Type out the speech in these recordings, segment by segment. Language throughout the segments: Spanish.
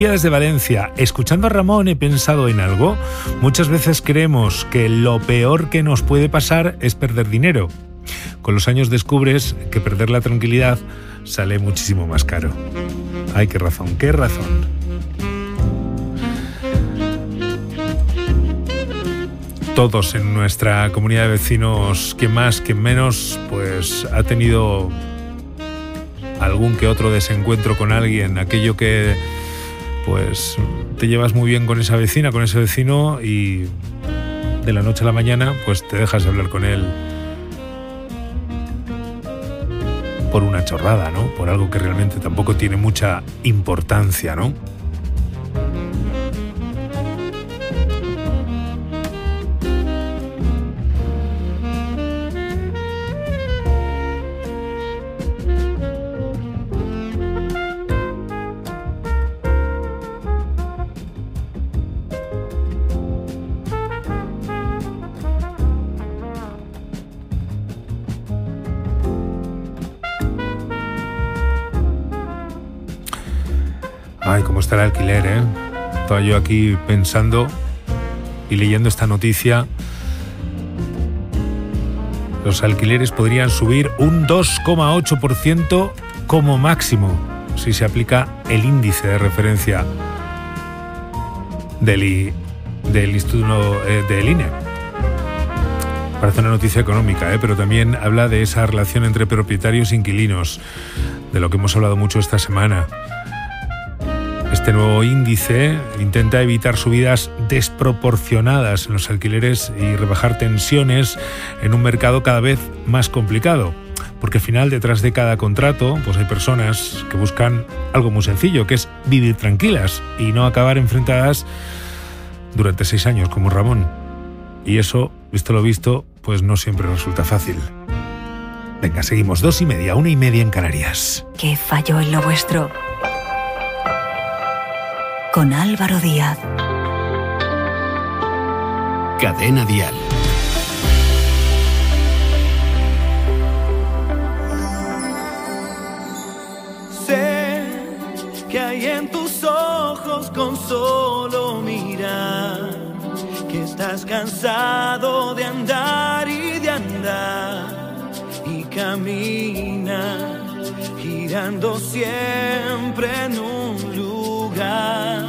Desde Valencia, escuchando a Ramón he pensado en algo. Muchas veces creemos que lo peor que nos puede pasar es perder dinero. Con los años descubres que perder la tranquilidad sale muchísimo más caro. Ay, qué razón, qué razón. Todos en nuestra comunidad de vecinos, quien más, quien menos, pues ha tenido algún que otro desencuentro con alguien, aquello que pues te llevas muy bien con esa vecina, con ese vecino y de la noche a la mañana pues te dejas de hablar con él por una chorrada, ¿no? Por algo que realmente tampoco tiene mucha importancia, ¿no? Ay, cómo está el alquiler, ¿eh? Estaba yo aquí pensando y leyendo esta noticia. Los alquileres podrían subir un 2,8% como máximo si se aplica el índice de referencia del Instituto del INE. Parece una noticia económica, pero también habla de esa relación entre propietarios e inquilinos, de lo que hemos hablado mucho esta semana. Este nuevo índice intenta evitar subidas desproporcionadas en los alquileres y rebajar tensiones en un mercado cada vez más complicado. Porque al final, detrás de cada contrato, pues hay personas que buscan algo muy sencillo, que es vivir tranquilas y no acabar enfrentadas durante 6 años, como Ramón. Y eso, visto lo visto, pues no siempre resulta fácil. Venga, seguimos. 2:30, 1:30 en Canarias. ¿Qué falló en lo vuestro? Con Álvaro Díaz. Cadena Dial. Sé que hay en tus ojos con solo mirar que estás cansado de andar y de andar y camina girando siempre en un lugar.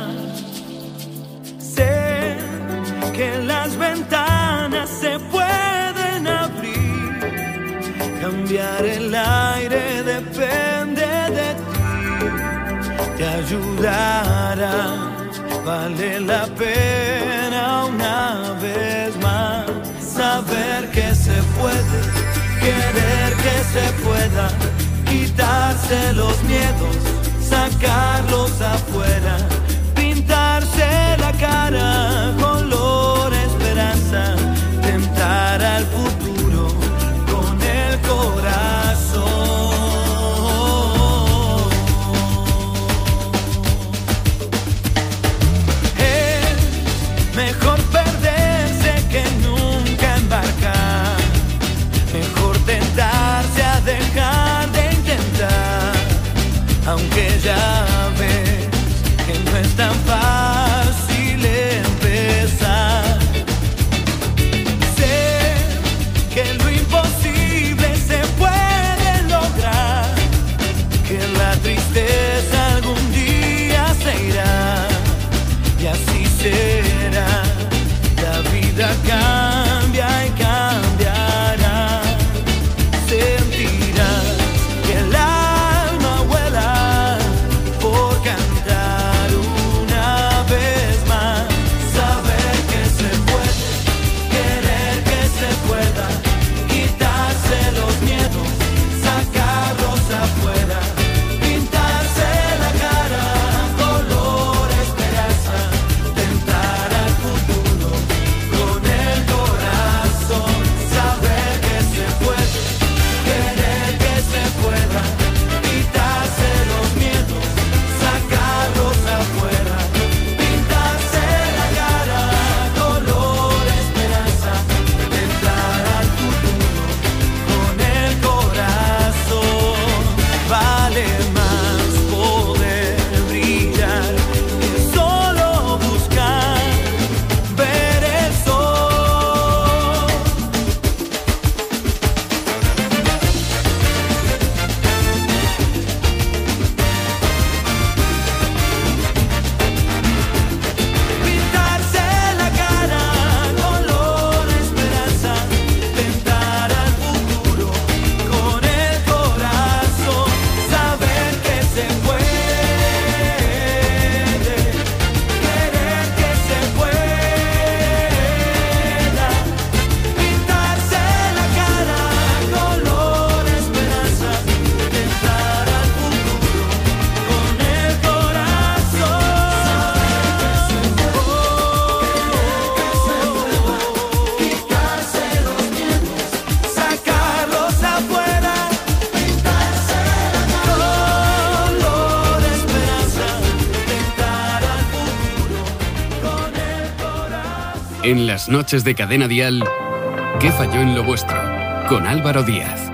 Sé que las ventanas se pueden abrir, cambiar el aire depende de ti, te ayudará, vale la pena una vez más saber que se puede, querer que se pueda, quitarse los miedos, sacarlos afuera, pintarse la cara, color esperanza, tentar al futuro con el corazón. Es mejor perderse que nunca embarcar, mejor tentarse a dejar de intentar, aunque ya ves En las noches de Cadena Dial, ¿qué falló en lo vuestro? Con Álvaro Díaz.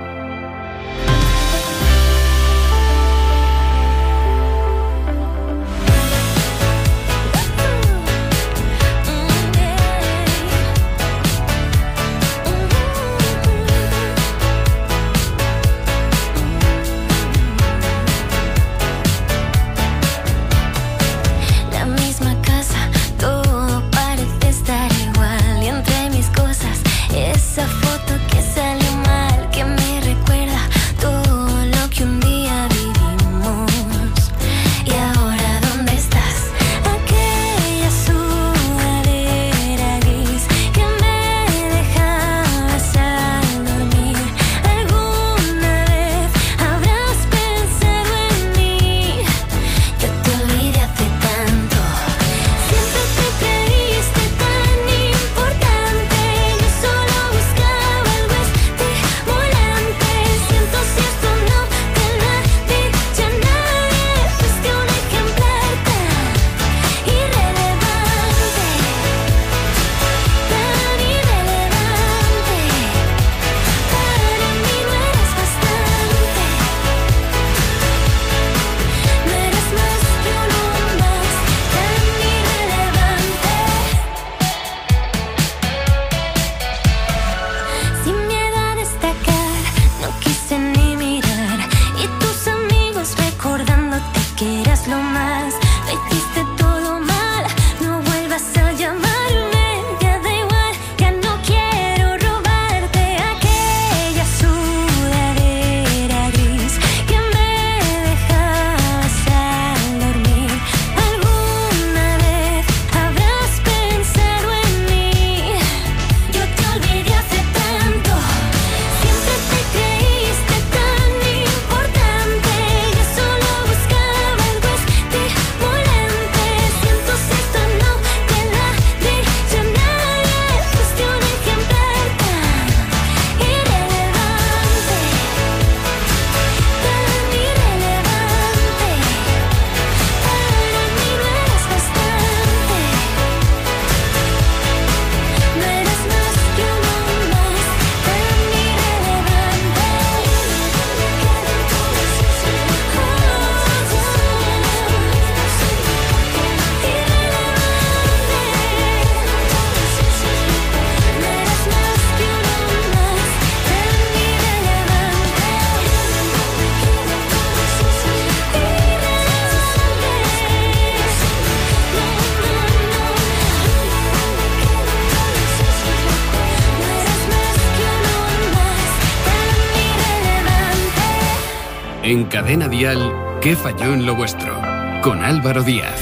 En Cadena Dial, ¿qué falló en lo vuestro? Con Álvaro Díaz.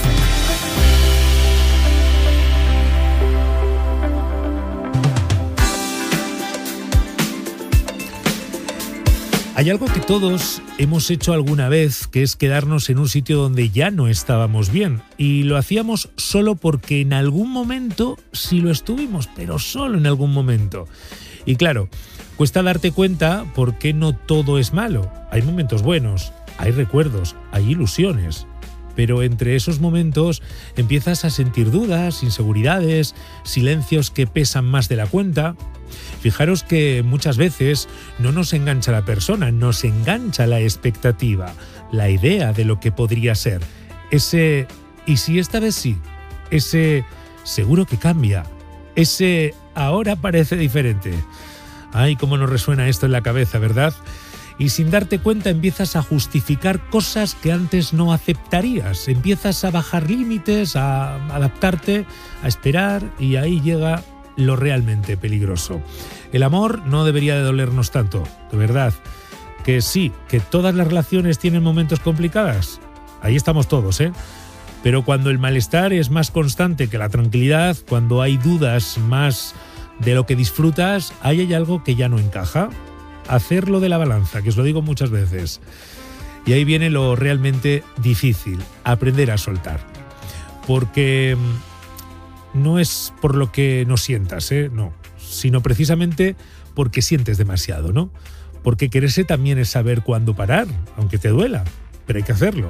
Hay algo que todos hemos hecho alguna vez, que es quedarnos en un sitio donde ya no estábamos bien. Y lo hacíamos solo porque en algún momento sí lo estuvimos, pero solo en algún momento. Y claro, cuesta darte cuenta porque no todo es malo. Hay momentos buenos, hay recuerdos, hay ilusiones. Pero entre esos momentos empiezas a sentir dudas, inseguridades, silencios que pesan más de la cuenta. Fijaros que muchas veces no nos engancha la persona, nos engancha la expectativa, la idea de lo que podría ser. Ese ¿y si esta vez sí? Ese seguro que cambia. Ese ahora parece diferente. Ay, cómo nos resuena esto en la cabeza, ¿verdad? Y sin darte cuenta empiezas a justificar cosas que antes no aceptarías. Empiezas a bajar límites, a adaptarte, a esperar, y ahí llega lo realmente peligroso. El amor no debería de dolernos tanto, de verdad. Que sí, que todas las relaciones tienen momentos complicados. Ahí estamos todos, ¿eh? Pero cuando el malestar es más constante que la tranquilidad, cuando hay dudas más de lo que disfrutas, ahí hay algo que ya no encaja. Hacerlo de la balanza, que os lo digo muchas veces. Y ahí viene lo realmente difícil, aprender a soltar. Porque no es por lo que no sientas, no, sino precisamente porque sientes demasiado, ¿no? Porque quererse también es saber cuándo parar, aunque te duela, pero hay que hacerlo.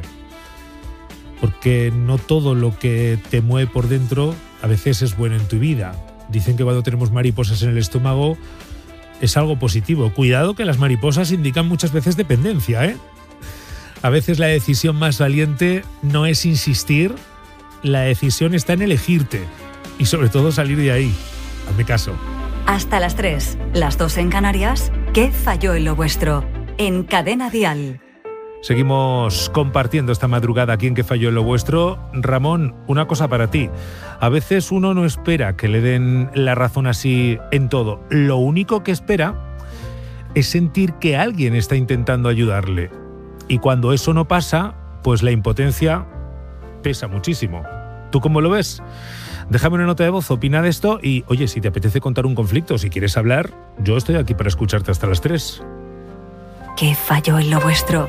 Porque no todo lo que te mueve por dentro a veces es bueno en tu vida. Dicen que cuando tenemos mariposas en el estómago es algo positivo. Cuidado que las mariposas indican muchas veces dependencia, ¿eh? A veces la decisión más valiente no es insistir, la decisión está en elegirte y sobre todo salir de ahí. Hazme caso. Hasta las 3, las 2 en Canarias. ¿Qué falló en lo vuestro? En Cadena Dial. Seguimos compartiendo esta madrugada aquí en ¿Qué falló en lo vuestro? Ramón, una cosa para ti. A veces uno no espera que le den la razón así en todo. Lo único que espera es sentir que alguien está intentando ayudarle. Y cuando eso no pasa, pues la impotencia pesa muchísimo. ¿Tú cómo lo ves? Déjame una nota de voz, opina de esto y, oye, si te apetece contar un conflicto, si quieres hablar, yo estoy aquí para escucharte hasta las 3. ¿Qué falló en lo vuestro?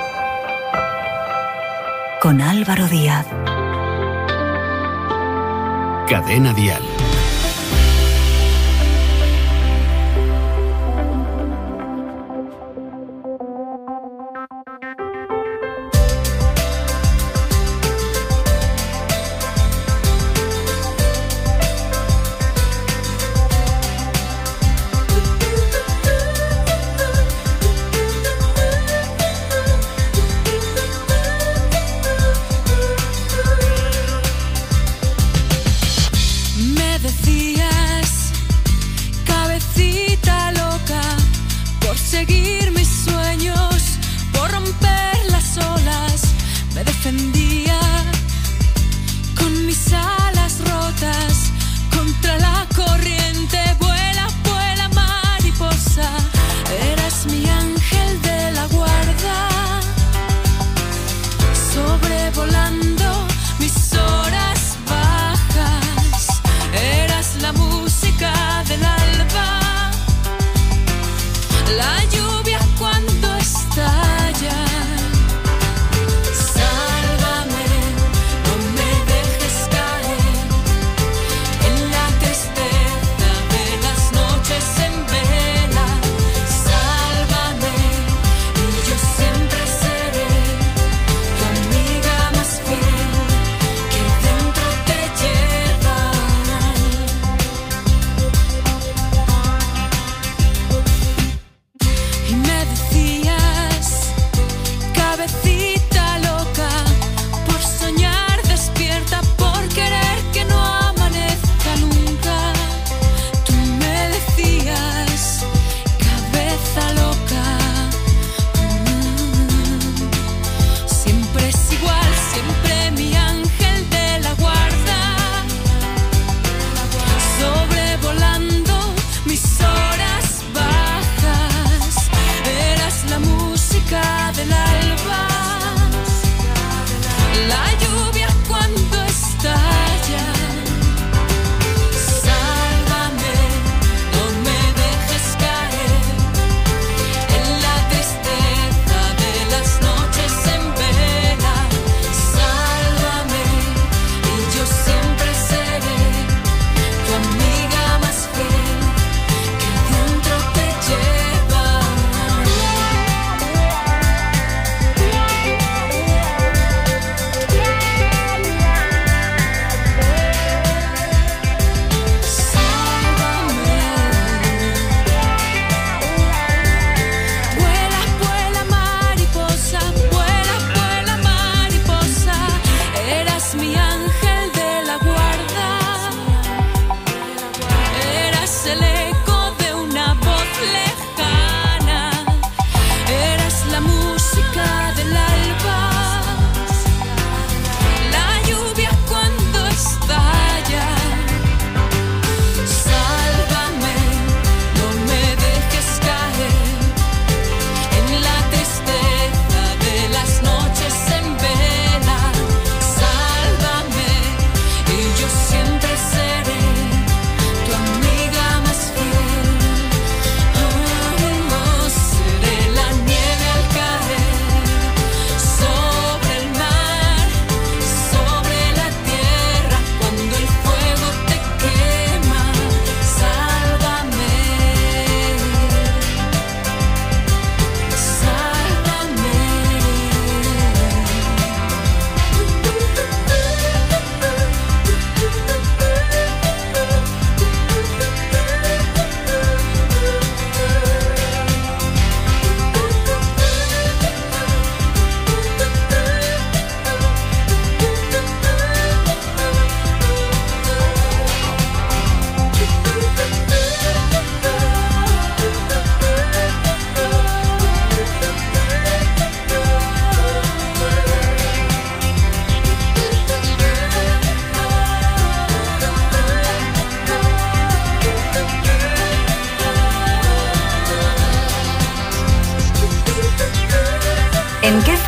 Con Álvaro Díaz. Cadena Dial. Me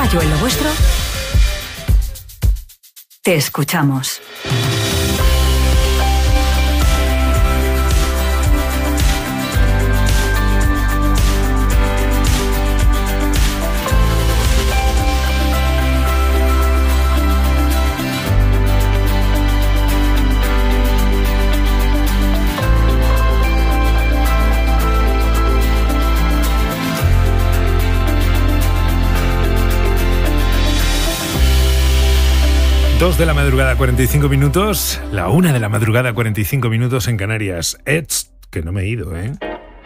falló en lo vuestro? Te escuchamos. Dos de la madrugada, 45 minutos. La 1 de la madrugada, 45 minutos en Canarias. Que no me he ido, ¿eh?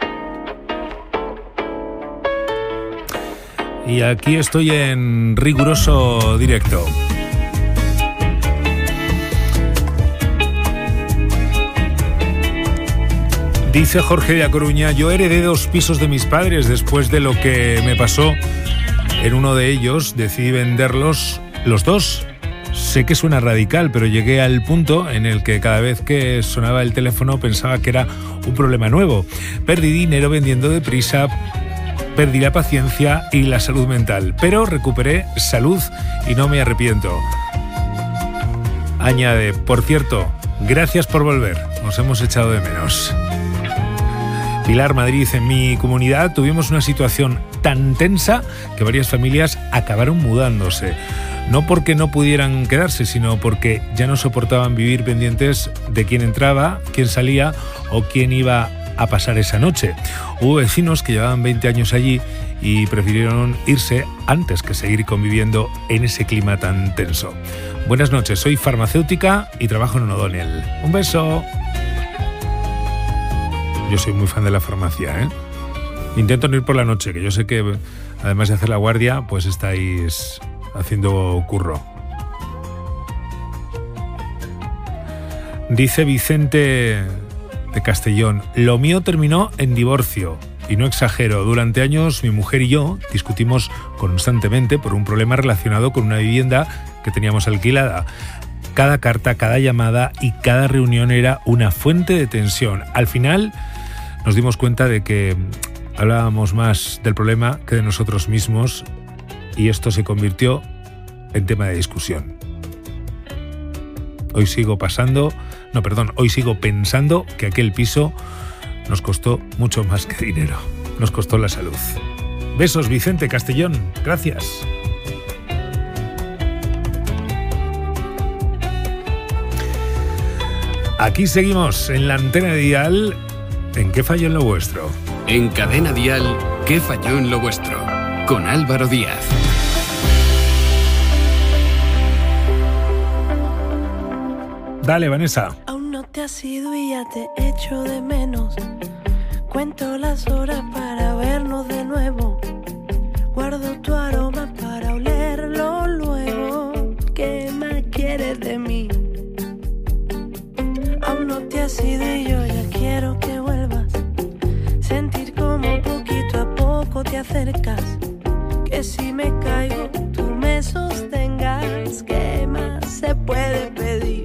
Y aquí estoy en riguroso directo. Dice Jorge de A Coruña: yo heredé 2 pisos de mis padres. Después de lo que me pasó en uno de ellos, decidí venderlos los 2. Sé que suena radical, pero llegué al punto en el que cada vez que sonaba el teléfono pensaba que era un problema nuevo. Perdí dinero vendiendo deprisa, perdí la paciencia y la salud mental, pero recuperé salud y no me arrepiento. Añade: por cierto, gracias por volver, nos hemos echado de menos. Pilar Madrid: en mi comunidad tuvimos una situación tan tensa que varias familias acabaron mudándose. No porque no pudieran quedarse, sino porque ya no soportaban vivir pendientes de quién entraba, quién salía o quién iba a pasar esa noche. Hubo vecinos que llevaban 20 años allí y prefirieron irse antes que seguir conviviendo en ese clima tan tenso. Buenas noches, soy farmacéutica y trabajo en O'Donnell. Un beso. Yo soy muy fan de la farmacia, ¿eh? Intento no ir por la noche, que yo sé que además de hacer la guardia, pues estáis haciendo curro. Dice Vicente de Castellón: lo mío terminó en divorcio. Y no exagero, durante años mi mujer y yo discutimos constantemente por un problema relacionado con una vivienda que teníamos alquilada. Cada carta, cada llamada y cada reunión era una fuente de tensión. Al final nos dimos cuenta de que hablábamos más del problema que de nosotros mismos, y esto se convirtió en tema de discusión. Hoy sigo pensando que aquel piso nos costó mucho más que dinero. Nos costó la salud. Besos, Vicente Castellón. Gracias. Aquí seguimos en la antena de Dial. ¿En qué falló en lo vuestro? En Cadena Dial, ¿qué falló en lo vuestro? Con Álvaro Díaz. Dale, Vanessa. Aún no te has ido y ya te echo de menos. Cuento las horas para vernos de nuevo. Guardo tu aroma para olerlo luego. ¿Qué más quieres de mí? Aún no te has ido y yo ya quiero que vuelvas. Sentir como poquito a poco te acercas. Que si me caigo tú me sostengas. ¿Qué más se puede pedir?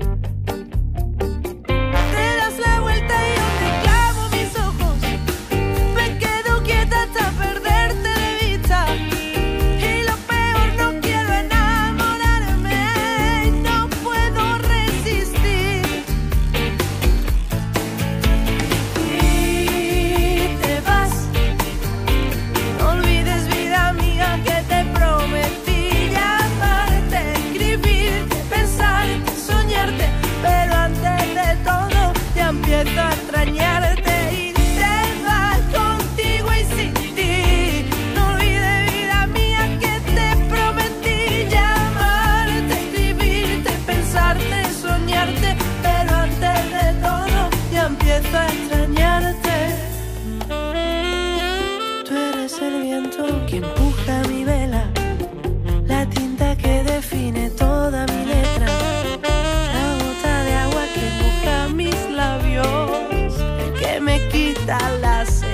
Que empuja mi vela, la tinta que define toda mi letra, la gota de agua que moja mis labios, que me quita la sed.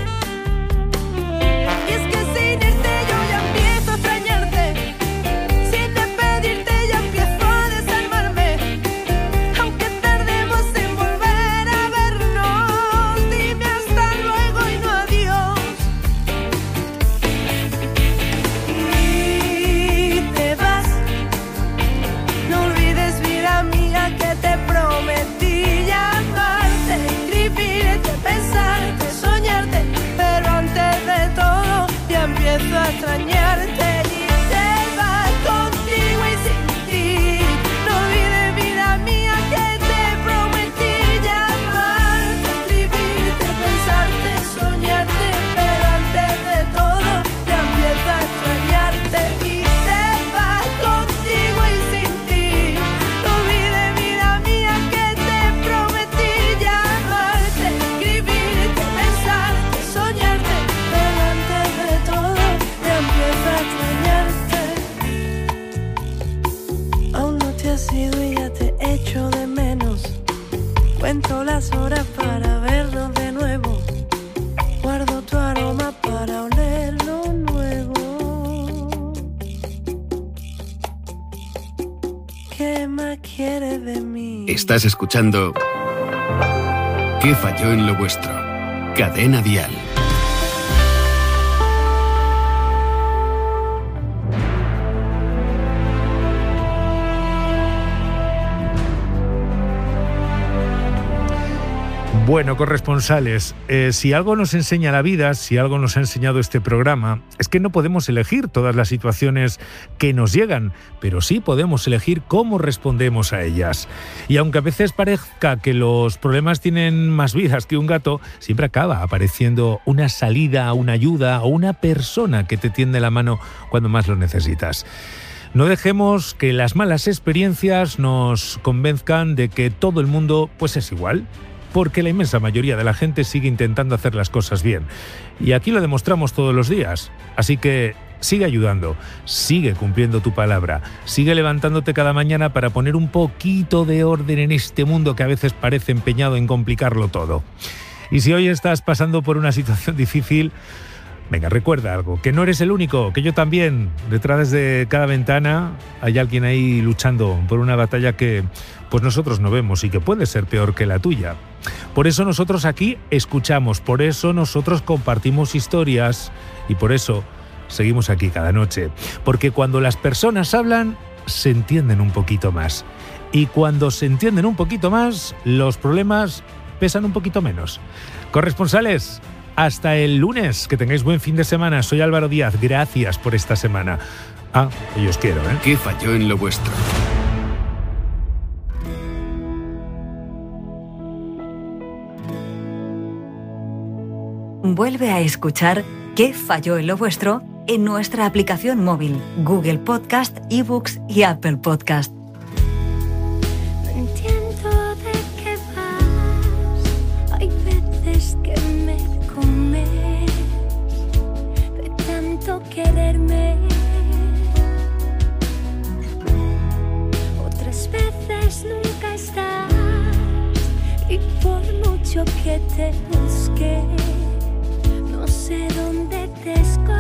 Y es que sin irte yo ya empiezo a extrañarte, sin despedirte ya empiezo a desarmarme, aunque tardemos en volver a vernos, dime hasta luego y no adiós. empiezo a extrañarte y te vas contigo y sin ti. No olvides, vida mía, que te prometí llamarte, escribirte, pensarte, soñarte, pero antes de todo te empiezo a extrañarte y te vas contigo y sin ti. No olvides, vida mía, que te prometí llamarte, escribirte, pensarte, soñarte, pero antes de todo te empiezo a extrañarte. Aún no te has ido y ya te echo de menos. Cuento las horas para vernos de nuevo. Guardo tu aroma para olerlo luego. ¿Qué más quieres de mí? Estás escuchando ¿Qué falló en lo vuestro? Cadena Dial. Bueno, corresponsales, si algo nos enseña la vida, si algo nos ha enseñado este programa, es que no podemos elegir todas las situaciones que nos llegan, pero sí podemos elegir cómo respondemos a ellas. Y aunque a veces parezca que los problemas tienen más vidas que un gato, siempre acaba apareciendo una salida, una ayuda o una persona que te tiende la mano cuando más lo necesitas. No dejemos que las malas experiencias nos convenzcan de que todo el mundo pues es igual, porque la inmensa mayoría de la gente sigue intentando hacer las cosas bien. Y aquí lo demostramos todos los días. Así que sigue ayudando, sigue cumpliendo tu palabra, sigue levantándote cada mañana para poner un poquito de orden en este mundo que a veces parece empeñado en complicarlo todo. Y si hoy estás pasando por una situación difícil, venga, recuerda algo, que no eres el único, que yo también. Detrás de cada ventana hay alguien ahí luchando por una batalla que pues nosotros no vemos y que puede ser peor que la tuya. Por eso nosotros aquí escuchamos, por eso nosotros compartimos historias y por eso seguimos aquí cada noche. Porque cuando las personas hablan, se entienden un poquito más. Y cuando se entienden un poquito más, los problemas pesan un poquito menos. Corresponsales, hasta el lunes, que tengáis buen fin de semana. Soy Álvaro Díaz, gracias por esta semana. Y os quiero, ¿eh? ¿Qué falló en lo vuestro? Vuelve a escuchar ¿Qué falló en lo vuestro? En nuestra aplicación móvil, Google Podcast, eBooks y Apple Podcast. No entiendo de qué vas. Hay veces que me comes de tanto quererme. Otras veces nunca estás y por mucho que te busque, no sé dónde te escondes,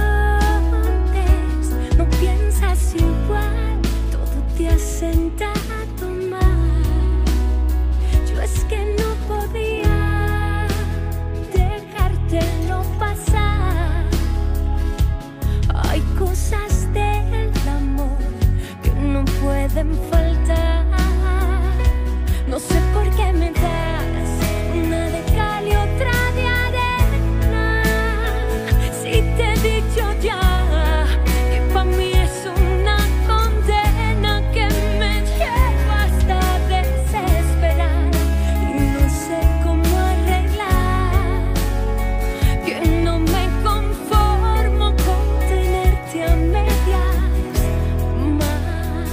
no piensas igual, todo te ha sentado mal. Yo es que no podía dejártelo pasar. Hay cosas del amor que no pueden faltar. No sé por qué me das una de cal y otra de arena. Si te he dicho ya que para mí es una condena que me lleva hasta desesperar y no sé cómo arreglar, que no me conformo con tenerte a medias más.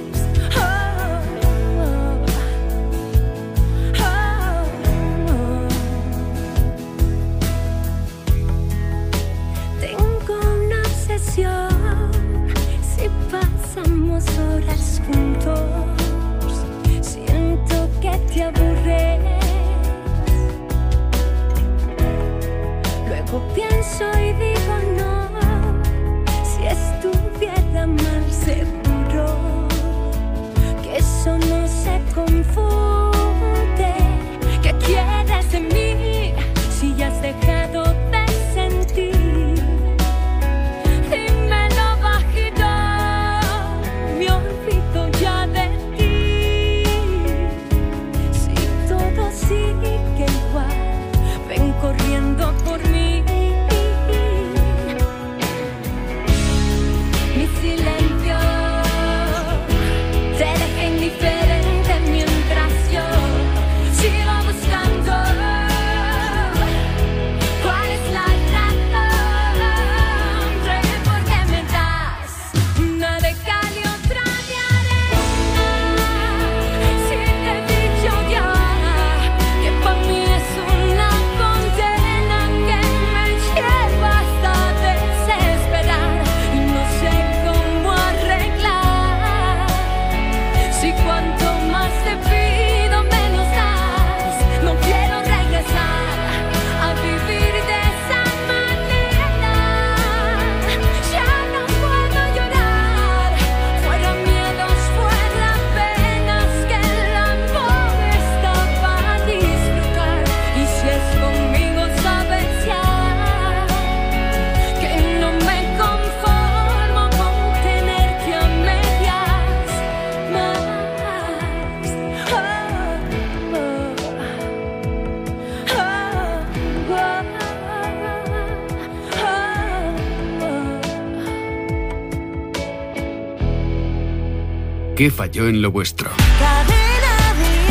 Tengo una obsesión, si pasamos horas juntos, siento que te aburres. Luego pienso y digo no, si estuviera mal seguro que eso no se confunde. ¿Qué quieres de mí si ya has dejado de sentir? Dímelo bajito, me olvido ya de ti. Si todo sigue igual, ven corriendo por mí. ¿Qué falló en lo vuestro? Cadena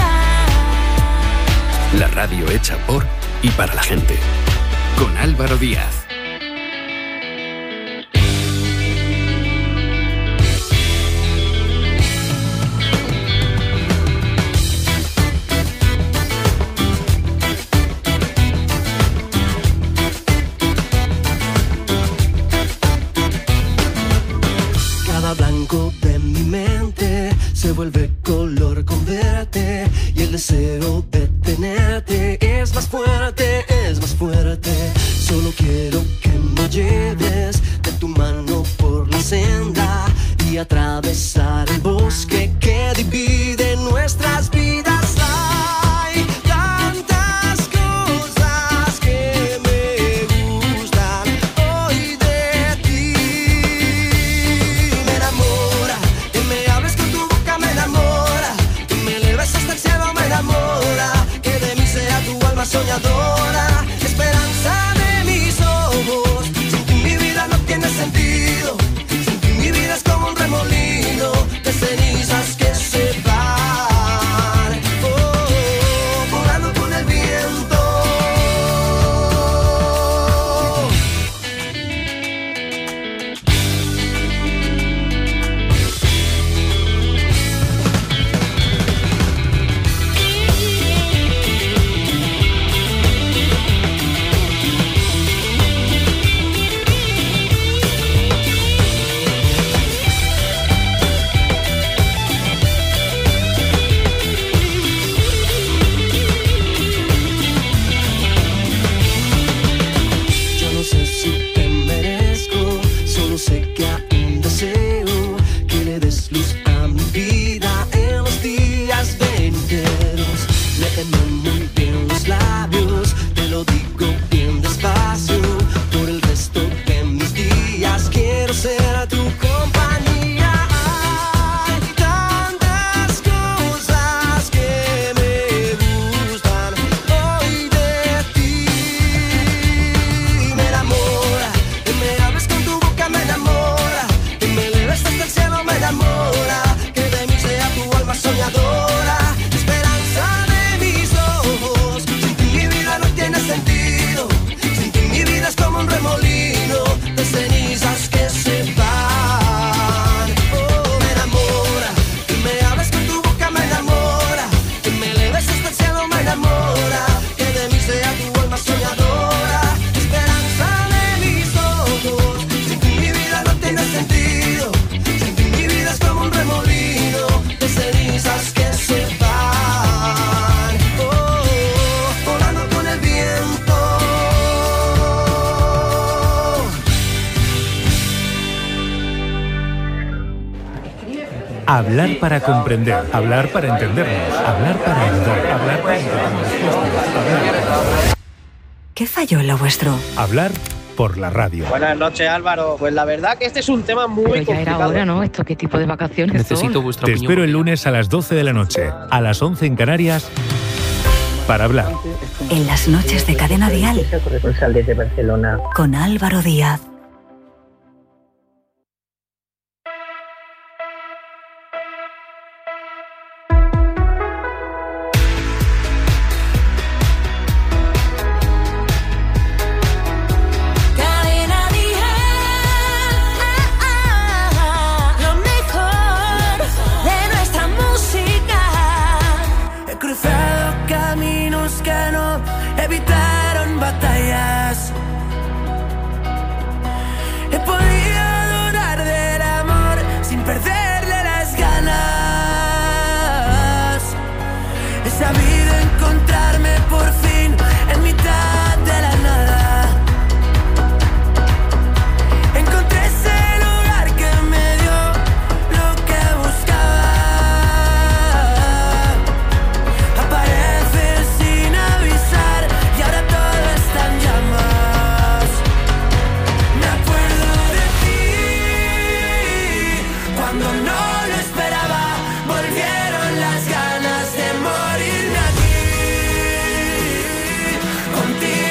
Dial. La radio hecha por y para la gente. Con Álvaro Díaz. Blanco de mi mente se vuelve color con verte y el deseo de tenerte es más fuerte, es más fuerte. Solo quiero que me lleves de tu mano por la senda y atravesar el bosque que divide nuestras vidas. Hay tantas cosas que me gustan hoy de ti. Me enamora, que me hables con tu boca me enamora, que me eleves hasta el cielo me enamora, que de mí sea tu alma soñadora, esperanza de mis ojos. Sin ti mi vida no tiene sentido, sin ti mi vida es como un remolino de cenizas que se van, volando con el viento. Yo no sé si te merezco, solo sé que aún deseo que le des luz a mi vida en los días venideros. Léeme muy bien los labios, te lo digo bien despacio. Por el resto de mis días quiero ser tu compañía. Hay tantas cosas que me gustan hoy de ti. Me enamora, que me hables con tu boca me enamora, que me eleves hasta el cielo me enamora, que de mí sea tu alma soñadora, esperanza de mis ojos. Sin ti mi vida no tiene sentido, sin ti mi vida es como un remolino de cenizas que se van. Me enamora, que me hables con tu boca me enamora, que me eleves hasta el cielo me enamora, que de mí sea tu alma soñadora, esperanza de mis ojos. Sin ti mi vida no tiene sentido, sin ti mi vida es como un remolino de cenizas que se van, volando con el viento. Hablar para comprender, hablar para entendernos, hablar para ayudar, hablar para encontrar respuestas, ¿Qué falló en lo vuestro? hablar por la radio. Buenas noches, Álvaro. Pues la verdad que este es un tema muy Pero ya complicado. era hora, ¿no? ¿Esto qué tipo de vacaciones Necesito son? vuestra Te opinión. espero el lunes a las 12 de la noche, a las 11 en Canarias, para hablar. En las noches de Cadena Dial corresponsal desde Barcelona. con Álvaro Díaz. Cadena Dial. Lo mejor de nuestra música. He cruzado caminos que no evitaron batallas. He podido dudar del amor sin perderle las ganas. He sabido encontrarme por fin en mitad de la nada. Encontré ese lugar que me dio lo que buscaba. Apareces sin avisar y ahora todo está en llamas. Me acuerdo de ti cuando no lo esperaba. Volvieron las ganas de morirme aquí contigo.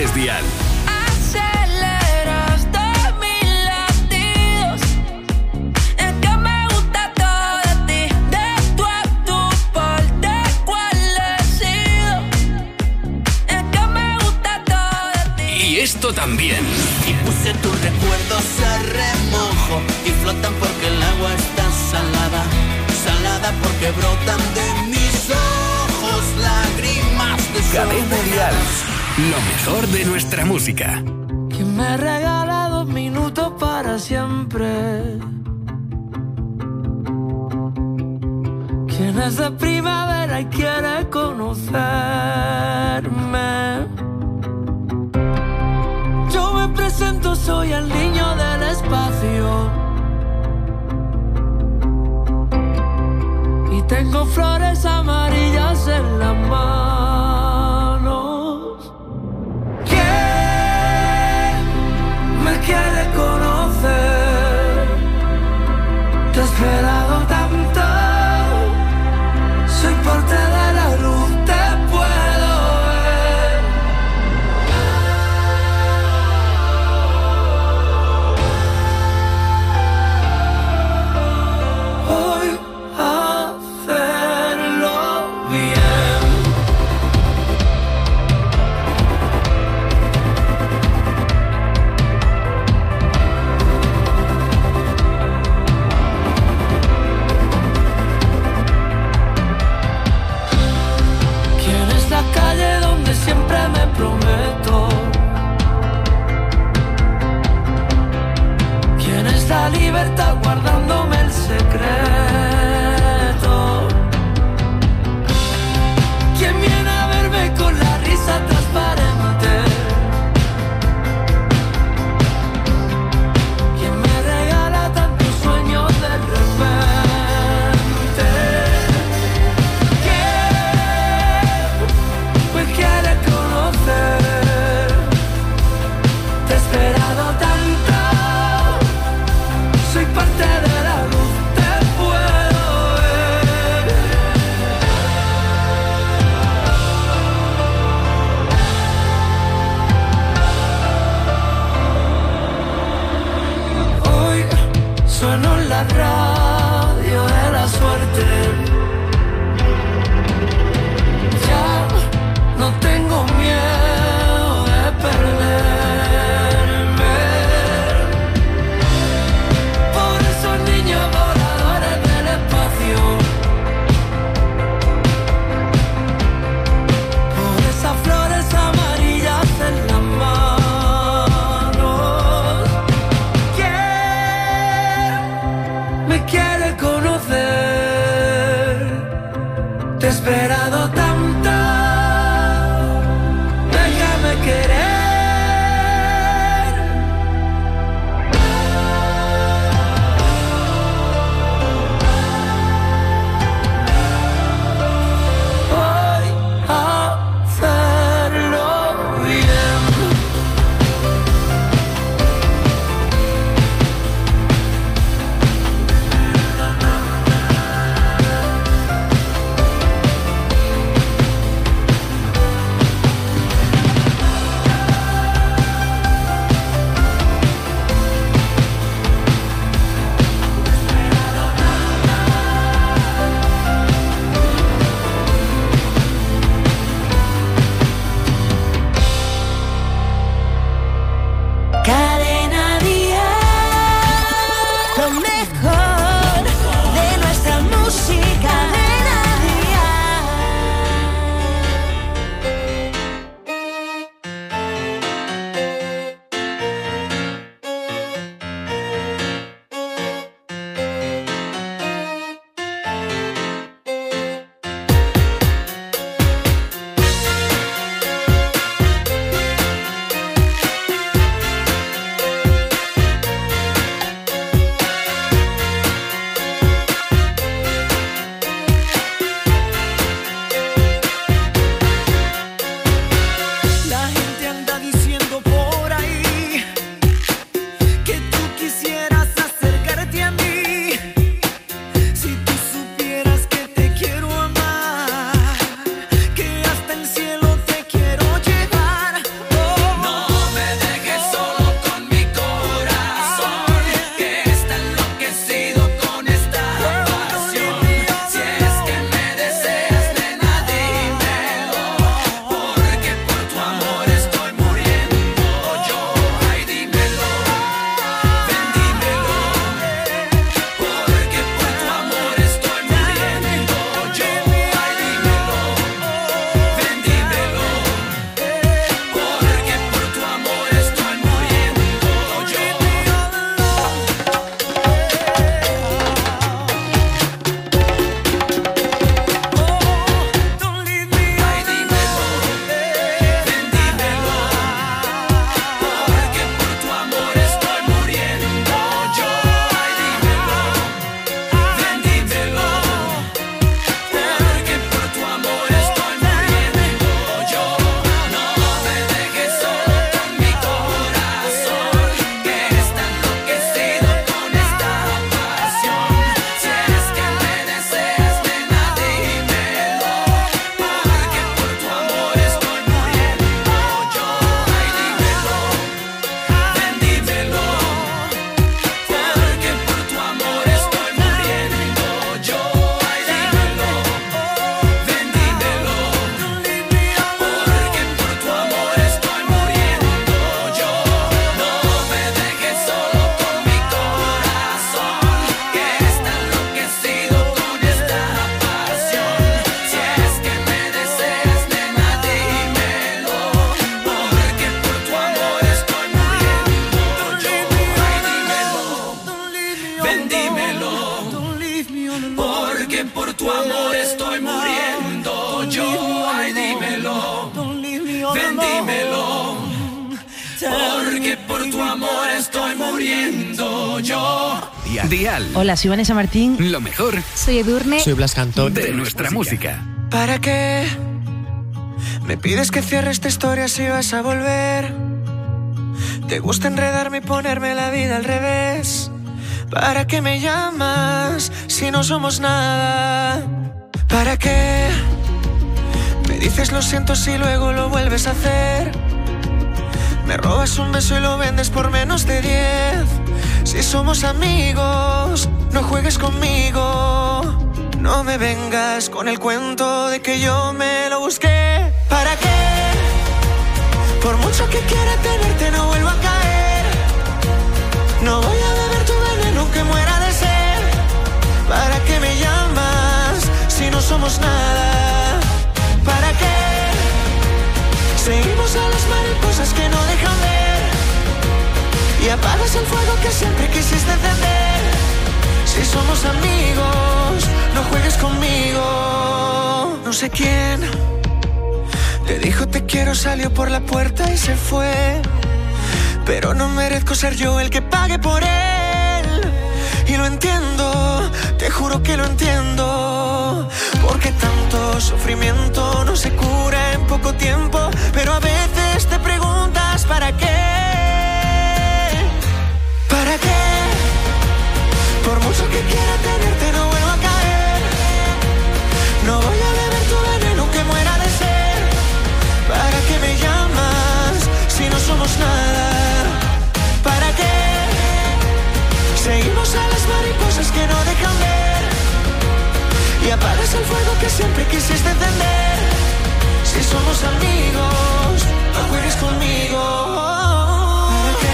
cambies dial. Aceleras todos mis latidos. Es que me gusta todo de ti. De tú a tu parte, ¿cuál he sido? Es que me gusta todo de ti. Y esto también. Y puse tus recuerdos a remojo y flotan porque el agua está salada. Salada porque brotan de mis ojos lágrimas Cadena Dial. desordenadas. Lo mejor de nuestra música. ¿Quién me regala 2 minutos para siempre? ¿Quién es de primavera y quiere conocerme? Yo me presento, soy el niño del espacio. Y tengo flores amarillas en las manos. ¿Quién me quiere conocer? Te he esperado tanto. Soy parte de la luz, te puedo ver. Hoy hacerlo bien. ¿Quién es la calle donde siempre me prometo? ¿Quién es la libertad guardándome el secreto? ¿Quién viene a verme con la risa transparente? ¿Quién me regala tantos sueños de repente? ¿Quién me quiere conocer? Te he esperado tanto. Soy parte de la luz, te puedo ver. Hoy sueno en la radio de la suerte. Ya no tengo miedo de perderme. Por esos niños voladores del espacio. Por esas flores amarillas en las manos. ¿Quién me quiere conocer? Te he esperado tanto. Déjame querer. ven dímelo, porque por tu amor estoy muriendo yo. Ay, dímelo, ven dímelo, porque por tu amor estoy muriendo yo. Dial. Hola, soy Vanessa Martín. Lo mejor. Soy Edurne. Soy Blas Cantón. De nuestra música. ¿Para qué me pides que cierre esta historia si vas a volver? ¿Te gusta enredarme y ponerme la vida al revés? ¿Para qué me llamas si no somos nada? ¿Para qué me dices lo siento si luego lo vuelves a hacer? Me robas un beso y lo vendes por menos de 10. Si somos amigos, no juegues conmigo. No me vengas con el cuento de que yo me lo busqué. ¿Para qué? Por mucho que quiera tenerte no vuelvo a caer. No voy a beber tu veneno aunque muera de sed. ¿Para qué me llamas si no somos nada? ¿Para qué? Seguimos a las mariposas que no dejan ver. Y apagas el fuego que siempre quisiste encender. Si somos amigos, no juegues conmigo. No sé quién te dijo te quiero, salió por la puerta y se fue. Pero no merezco ser yo el que pague por él. Y lo entiendo, te juro que lo entiendo. Porque tanto sufrimiento no se cura en poco tiempo. Pero a veces te preguntas ¿para qué? ¿Para qué? Por mucho que quiera tenerte no vuelvo a caer. No voy a beber tu veneno aunque muera de sed. ¿Para qué me llamas si no somos nada? ¿Para qué? Seguimos a las mariposas que no dejan ver. Y apagas el fuego que siempre quisiste encender. Si somos amigos, no juegues conmigo. ¿Para qué?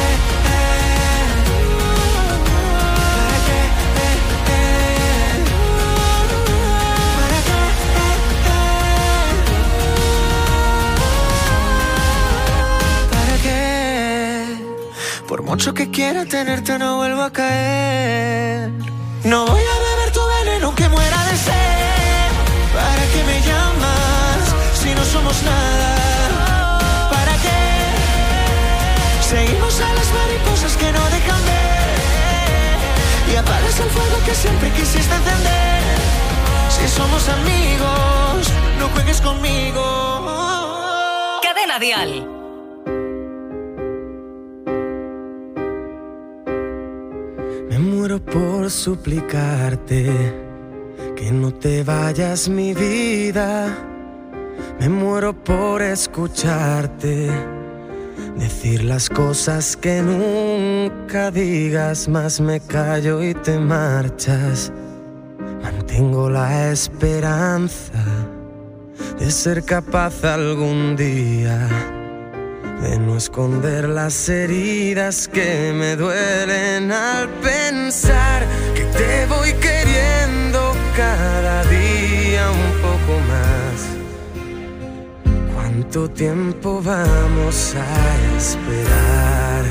Por mucho que quiera tenerte no vuelvo a caer. No voy a beber tu veneno aunque muera de sed. ¿Para qué me llamas si no somos nada? ¿Para qué? Seguimos a las mariposas que no dejan ver. Y apagas el fuego que siempre quisiste encender. Si somos amigos, no juegues conmigo. Cadena Dial. Me muero por suplicarte que no te vayas mi vida. Me muero por escucharte decir las cosas que nunca digas, más me callo y te marchas. Mantengo la esperanza de ser capaz algún día de no esconder las heridas que me duelen al pensar que te voy queriendo cada día un poco más. ¿Cuánto tiempo vamos a esperar?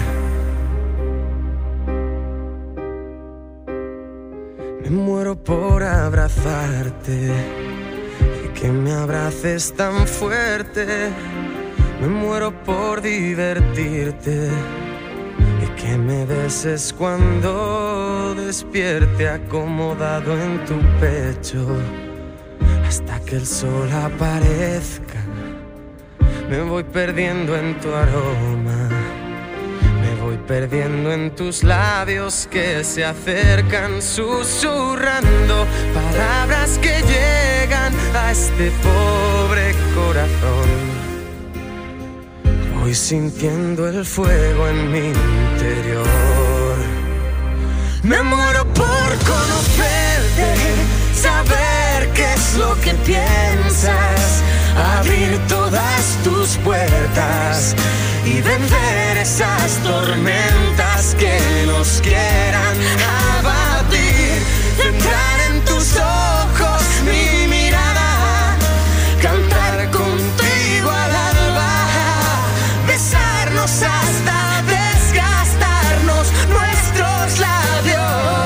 Me muero por abrazarte y que me abraces tan fuerte. Me muero por divertirte y que me beses cuando despierte acomodado en tu pecho hasta que el sol aparezca. Me voy perdiendo en tu aroma, me voy perdiendo en tus labios que se acercan susurrando palabras que llegan a este pobre corazón. Voy sintiendo el fuego en mi interior. Me muero por conocerte, saber qué es lo que piensas, abrir todas tus puertas y vencer esas tormentas que nos quieran abatir. Entrar en tus ojos mi mirada, cantar contigo al alba, besarnos hasta desgastarnos nuestros labios.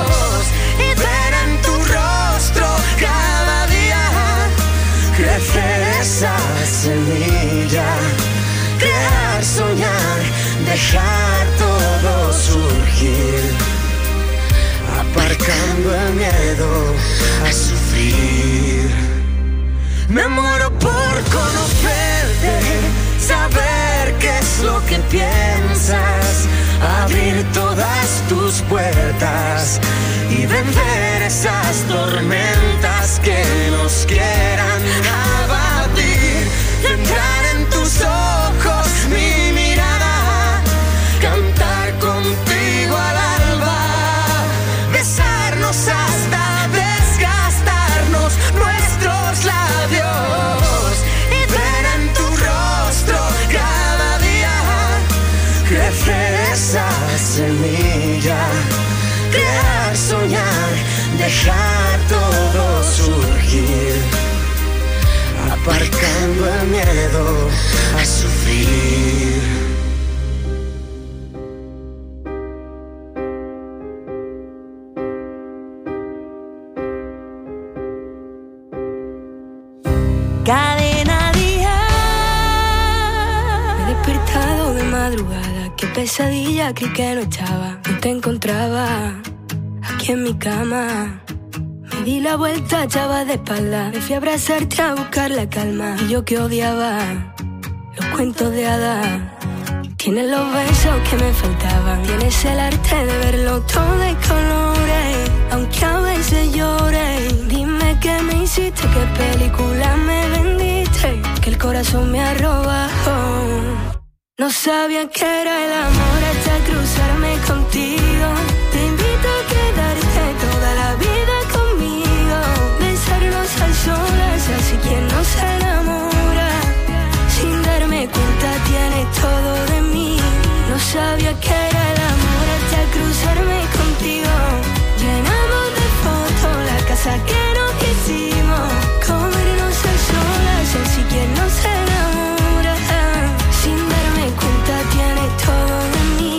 a sufrir. Me muero por conocerte, saber qué es lo que piensas, abrir todas tus puertas y vencer esas tormentas que nos quieran abatir. Entrar en tus ojos mi mirada, cantar contigo al alba, besarnos hasta desgastarnos nuestros labios y ver en tu rostro cada día crecer esa semilla, crear, soñar, dejar todo surgir, aparcando el miedo a sufrir. Cadena Dial. Me he despertado de madrugada, qué pesadilla, creí que no estaba, no te encontraba aquí en mi cama. Me di la vuelta, echaba de espalda, me fui a abrazarte a buscar la calma. Y yo que odiaba los cuentos de hadas. Tienes los besos que me faltaban, tienes el arte de verlo todo de colores, aunque a veces llore. Dime qué me hiciste, qué película me vendiste, que el corazón me ha robado. No sabía que era el amor hasta cruzarme contigo. Te invito a quedarte toda la vida conmigo, besarnos a solas, así quien no se enamora. Sin darme cuenta tienes todo de mí. No sabía que era el amor hasta cruzarme contigo. Llenamos de fotos la casa que nos quisimos, comernos a solas, así quien no se enamora. Sin darme cuenta tienes todo de mí.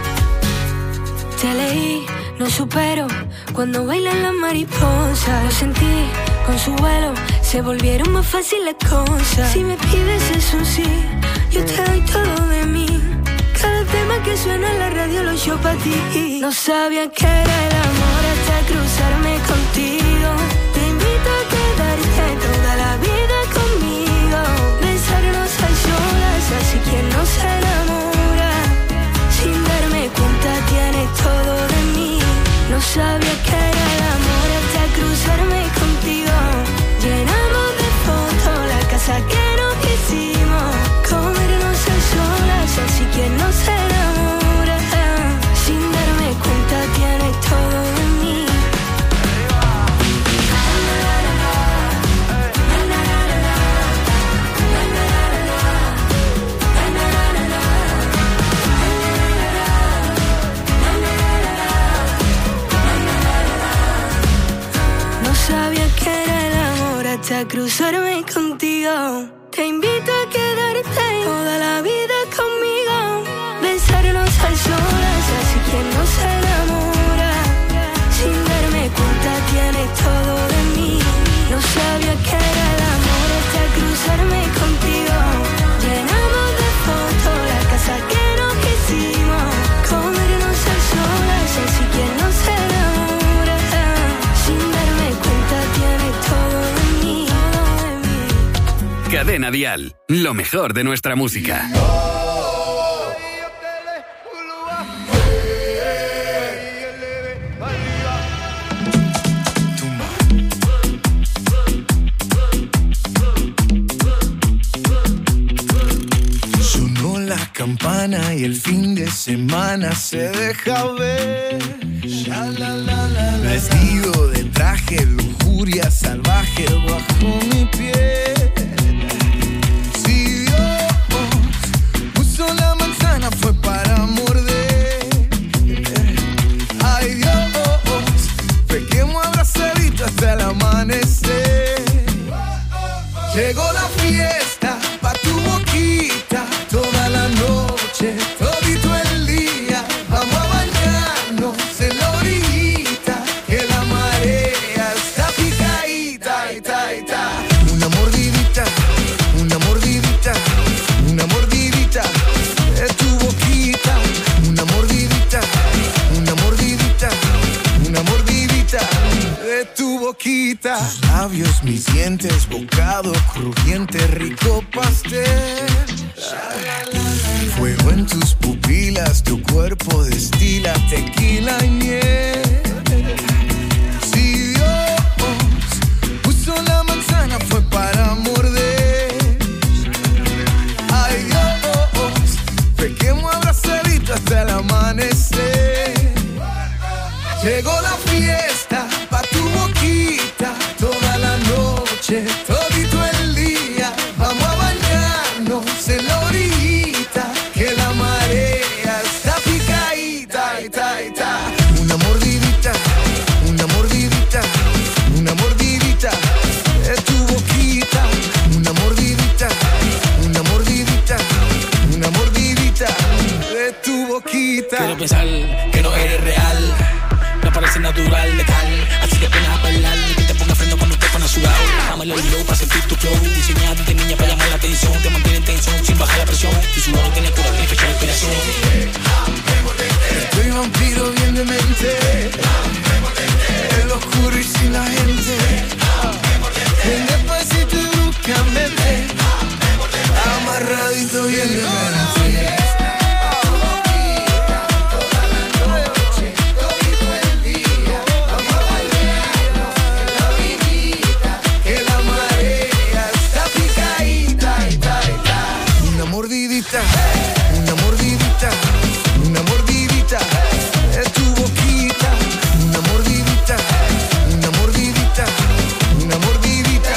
Te leí, no supero, cuando bailan las mariposas. Lo sentí con su vuelo, se volvieron más fáciles las cosas. Si me pides es un sí, yo te doy todo de mí. Cada tema que suena en la radio lo yo para ti. No sabía que era el amor hasta cruzarme contigo. Te invito a quedarte toda la vida conmigo, besarnos a solas, así quien no se enamora. Sin darme cuenta tienes todo de mí. No sabía que era el amor hasta cruzarme contigo. Llenamos de fotos la casa que nos quisimos, comernos a solas, así quien no se enamora. Sin darme cuenta tienes todo de mí. No sabía que era el amor hasta cruzarme contigo. Te invito a quedarte toda la vida conmigo, besarnos a solas, así quien no se enamora. Sin darme cuenta tienes todo de mí. No sabía que era el amor hasta cruzarme contigo. Llenamos de fotos la casa que nos quisimos, comernos a solas, así quien no se enamora. Sin darme cuenta tienes todo de mí. Cadena Dial, lo mejor de nuestra música. Sonó la campana y el fin de semana se deja ver. Vestido de traje, lujuria salvaje bajo mi piel. Si Dios puso la manzana fue para morder. Ay Dios, pequemos abrazaditos hasta el amanecer. Llegó la fiesta pa' tu boquita, toda la noche, todito el día. Vamos a bañarnos en la orillita, que la marea está picadita, una mordidita boquita, tus labios, mis dientes, bocado crujiente, rico pastel. Fuego en tus pupilas, tu cuerpo destila tequila y miel. Si Dios puso la manzana fue para morder. Ay Dios, pequemos abrazadito hasta el amanecer. Llegó la fiesta pa' tu boquita, toda la noche, todito el día. Vamos a bañarnos en la orillita, que la marea está picadita, ita, ita. Una mordidita, una mordidita, una mordidita de tu boquita. Una mordidita, una mordidita, una mordidita de tu boquita. Quiero pensar que no eres real, me parece natural, letal. Así que pones a bailar y que te ponga freno cuando te pones sudado. Dame el hilo para sentir tu flow, diseñada de niña para llamar la atención. Te mantiene en tensión sin bajar la presión. Tu sudor tiene cura, tiene fecha de inspiración. Estoy vampiro bien demente, el oscuro y sin la gente. Ven despacito y bruscamente, amarradito bien demente. Una mordidita, una mordidita de tu boquita. Una mordidita, una mordidita, una mordidita.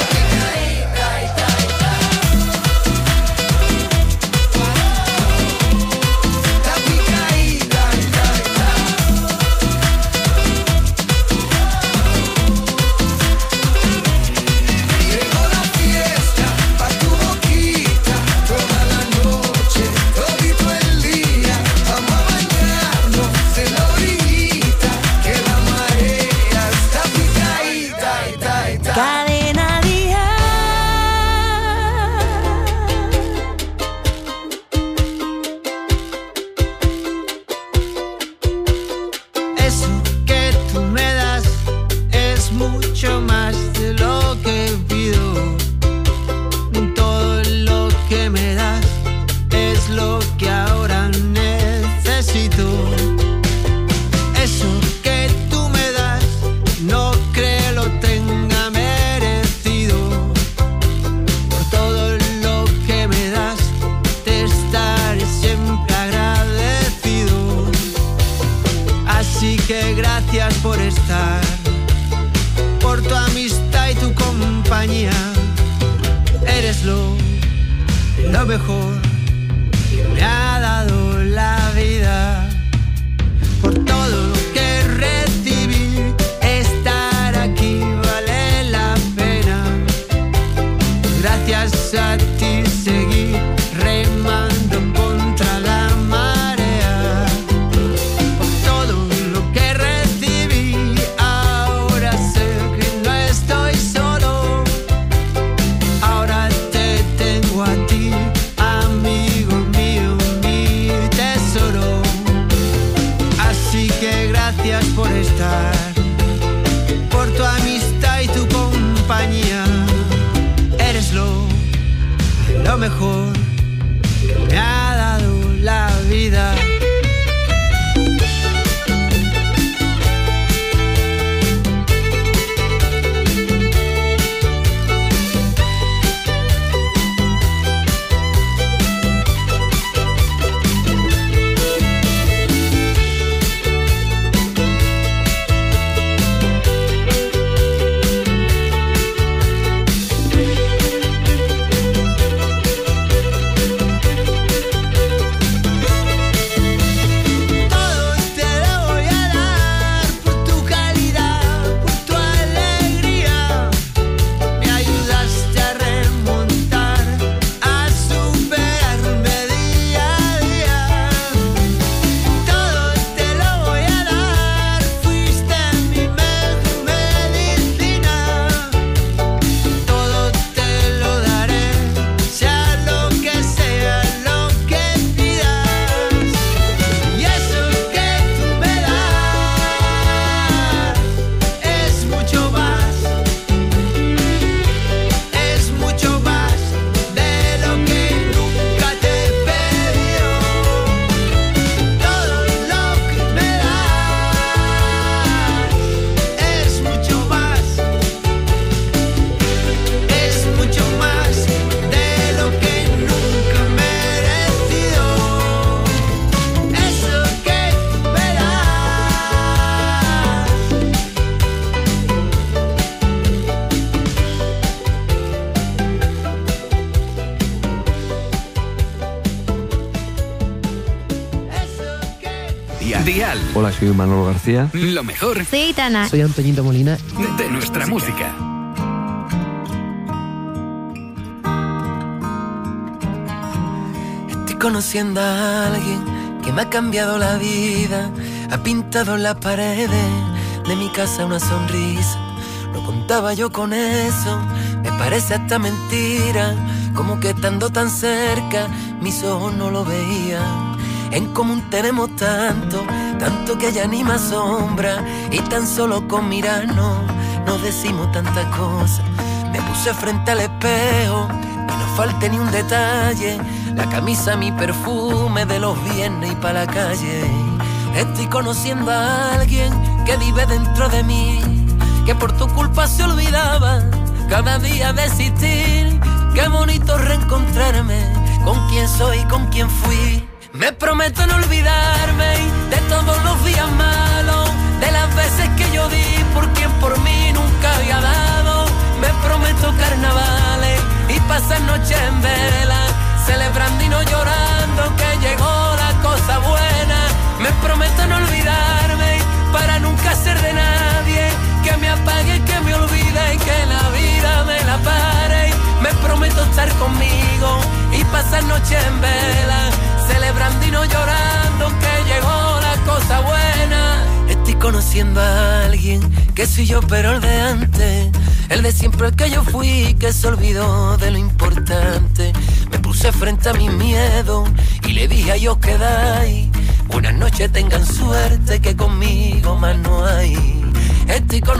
La picadita, llegó la fiesta pa' tu boquita, toda la noche, todito el día. Vamos a bañarnos en la orillita, que la marea está picadita, ita, ita. Cadena Dial. Eso que tú me das es mucho más de lo que pido. Todo lo que me das es lo que ahora necesito. Eso que tú me das no creo lo tenga merecido. Por todo lo que me das te estaré siempre agradecido. Así que gracias por estar, por tu amistad y tu compañía. Eres lo mejor que me ha dado la vida. Por todo lo que recibí, estar aquí vale la pena. Gracias a ti seguí remando contra la marea. Por todo lo que recibí, ahora sé que no estoy solo. Ahora te tengo a ti, amigo mío, mi tesoro. Así que gracias por estar, por tu amistad y tu compañía. Eres lo mejor que me ha dado la vida. Real. Hola, soy Manolo García. Lo mejor Soy Aitana. Soy Antoñito Molina. de nuestra música. Estoy conociendo a alguien que me ha cambiado la vida. Ha pintado en las paredes de mi casa una sonrisa. No contaba yo con eso, me parece hasta mentira. Como que estando tan cerca, mis ojos no lo veían. En común tenemos tanto, tanto que ya ni me asombra. Y tan solo con mirarnos nos decimos tantas cosas. Me puse frente al espejo, que no falte ni un detalle. La camisa, mi perfume de los viernes y pa' la calle. Estoy conociendo a alguien que vive dentro de mí, que por tu culpa se olvidaba cada día de existir. Qué bonito reencontrarme con quien soy, con quien fui. Me prometo no olvidarme de todos los días malos, de las veces que yo di por quien por mí nunca había dado. Me prometo carnavales y pasar noches en vela, celebrando y no llorando que llegó la cosa buena. Me prometo no olvidarme para nunca ser de nadie, que me apague, que me olvide y que la vida me la pare. Me prometo estar conmigo y pasar noches en vela, celebrando y no llorando que llegó la cosa buena. Estoy conociendo a alguien que soy yo pero el de antes, el de siempre, el que yo fui, que se olvidó de lo importante. Me puse frente a mi miedo y le dije a ellos quedáis. Buenas noches, tengan suerte que conmigo más no hay. Estoy con